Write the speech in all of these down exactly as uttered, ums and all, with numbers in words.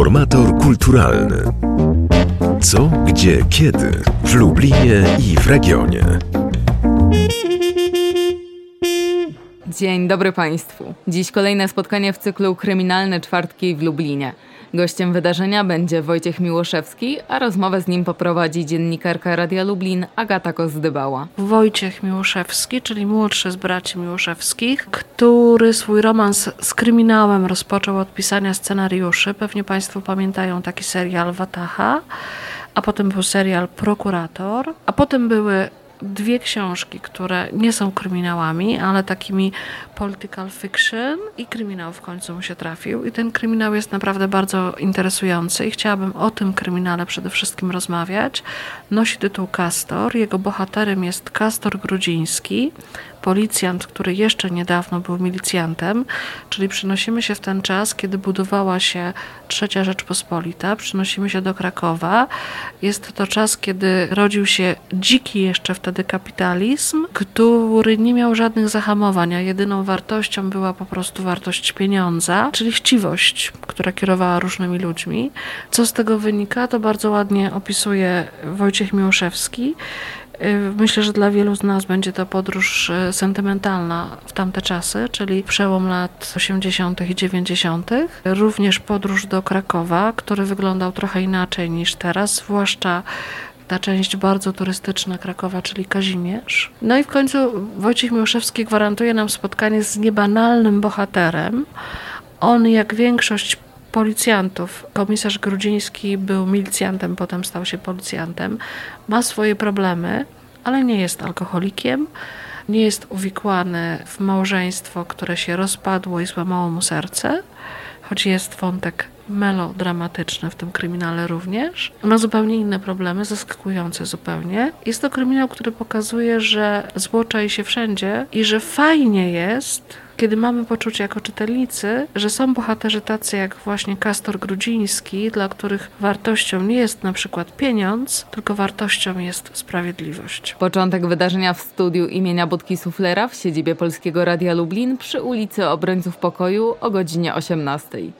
Informator kulturalny. Co, gdzie, kiedy w Lublinie i w regionie. Dzień dobry Państwu. Dziś kolejne spotkanie w cyklu Kryminalne Czwartki w Lublinie. Gościem wydarzenia będzie Wojciech Miłoszewski, a rozmowę z nim poprowadzi dziennikarka Radia Lublin Agata Kozdybała. Wojciech Miłoszewski, czyli młodszy z braci Miłoszewskich, który swój romans z kryminałem rozpoczął od pisania scenariuszy. Pewnie Państwo pamiętają taki serial Wataha, a potem był serial Prokurator, a potem były dwie książki, które nie są kryminałami, ale takimi political fiction, i kryminał w końcu mu się trafił. I ten kryminał jest naprawdę bardzo interesujący i chciałabym o tym kryminale przede wszystkim rozmawiać. Nosi tytuł Castor. Jego bohaterem jest Castor Grudziński, policjant, który jeszcze niedawno był milicjantem, czyli przenosimy się w ten czas, kiedy budowała się Trzecia Rzeczpospolita, przenosimy się do Krakowa. Jest to czas, kiedy rodził się dziki jeszcze wtedy kapitalizm, który nie miał żadnych zahamowań, a jedyną wartością była po prostu wartość pieniądza, czyli chciwość, która kierowała różnymi ludźmi. Co z tego wynika, to bardzo ładnie opisuje Wojciech Miłoszewski. Myślę, że dla wielu z nas będzie to podróż sentymentalna w tamte czasy, czyli przełom lat osiemdziesiątych i dziewięćdziesiątych. Również podróż do Krakowa, który wyglądał trochę inaczej niż teraz, zwłaszcza ta część bardzo turystyczna Krakowa, czyli Kazimierz. No i w końcu Wojciech Miłoszewski gwarantuje nam spotkanie z niebanalnym bohaterem. On, jak większość policjantów, komisarz Grudziński był milicjantem, potem stał się policjantem, ma swoje problemy, ale nie jest alkoholikiem, nie jest uwikłany w małżeństwo, które się rozpadło i złamało mu serce, choć jest wątek melodramatyczny w tym kryminale również. Ma zupełnie inne problemy, zaskakujące zupełnie. Jest to kryminał, który pokazuje, że zło czai się wszędzie i że fajnie jest, kiedy mamy poczucie jako czytelnicy, że są bohaterzy tacy jak właśnie Castor Grudziński, dla których wartością nie jest na przykład pieniądz, tylko wartością jest sprawiedliwość. Początek wydarzenia w studiu imienia Budki Suflera w siedzibie Polskiego Radia Lublin przy ulicy Obrońców Pokoju o godzinie osiemnastej.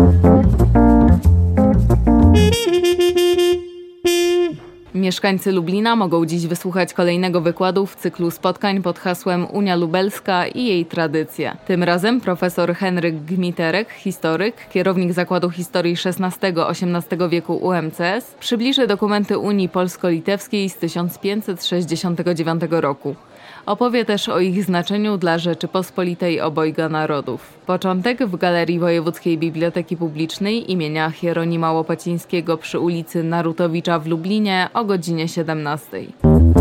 Mieszkańcy Lublina mogą dziś wysłuchać kolejnego wykładu w cyklu spotkań pod hasłem Unia Lubelska i jej tradycje. Tym razem profesor Henryk Gmiterek, historyk, kierownik Zakładu Historii szesnastego do osiemnastego wieku U M C S, przybliży dokumenty Unii Polsko-Litewskiej z tysiąc pięćset sześćdziesiątego dziewiątego roku. Opowie też o ich znaczeniu dla Rzeczypospolitej obojga narodów. Początek w Galerii Wojewódzkiej Biblioteki Publicznej imienia Hieronima Łopacińskiego przy ulicy Narutowicza w Lublinie o godzinie siedemnastej.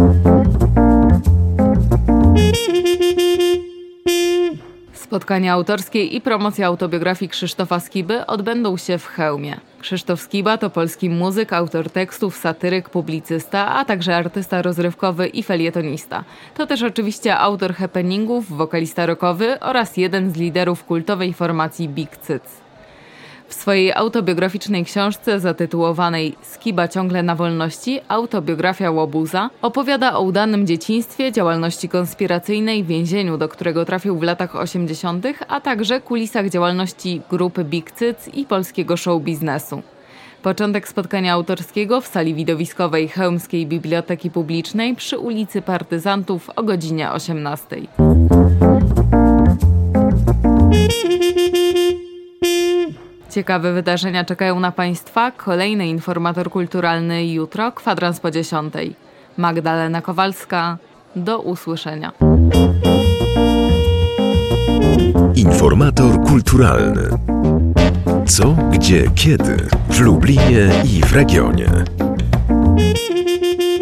Spotkania autorskie i promocja autobiografii Krzysztofa Skiby odbędą się w Chełmie. Krzysztof Skiba to polski muzyk, autor tekstów, satyryk, publicysta, a także artysta rozrywkowy i felietonista. To też oczywiście autor happeningów, wokalista rockowy oraz jeden z liderów kultowej formacji Big Cyc. W swojej autobiograficznej książce zatytułowanej Skiba ciągle na wolności, autobiografia łobuza, opowiada o udanym dzieciństwie, działalności konspiracyjnej, więzieniu, do którego trafił w latach osiemdziesiątych, a także kulisach działalności grupy Big Cyc i polskiego show biznesu. Początek spotkania autorskiego w sali widowiskowej Chełmskiej Biblioteki Publicznej przy ulicy Partyzantów o godzinie osiemnastej. Ciekawe wydarzenia czekają na Państwa. Kolejny informator kulturalny jutro, kwadrans po dziesiątej. Magdalena Kowalska. Do usłyszenia. Informator kulturalny. Co, gdzie, kiedy w Lublinie i w regionie.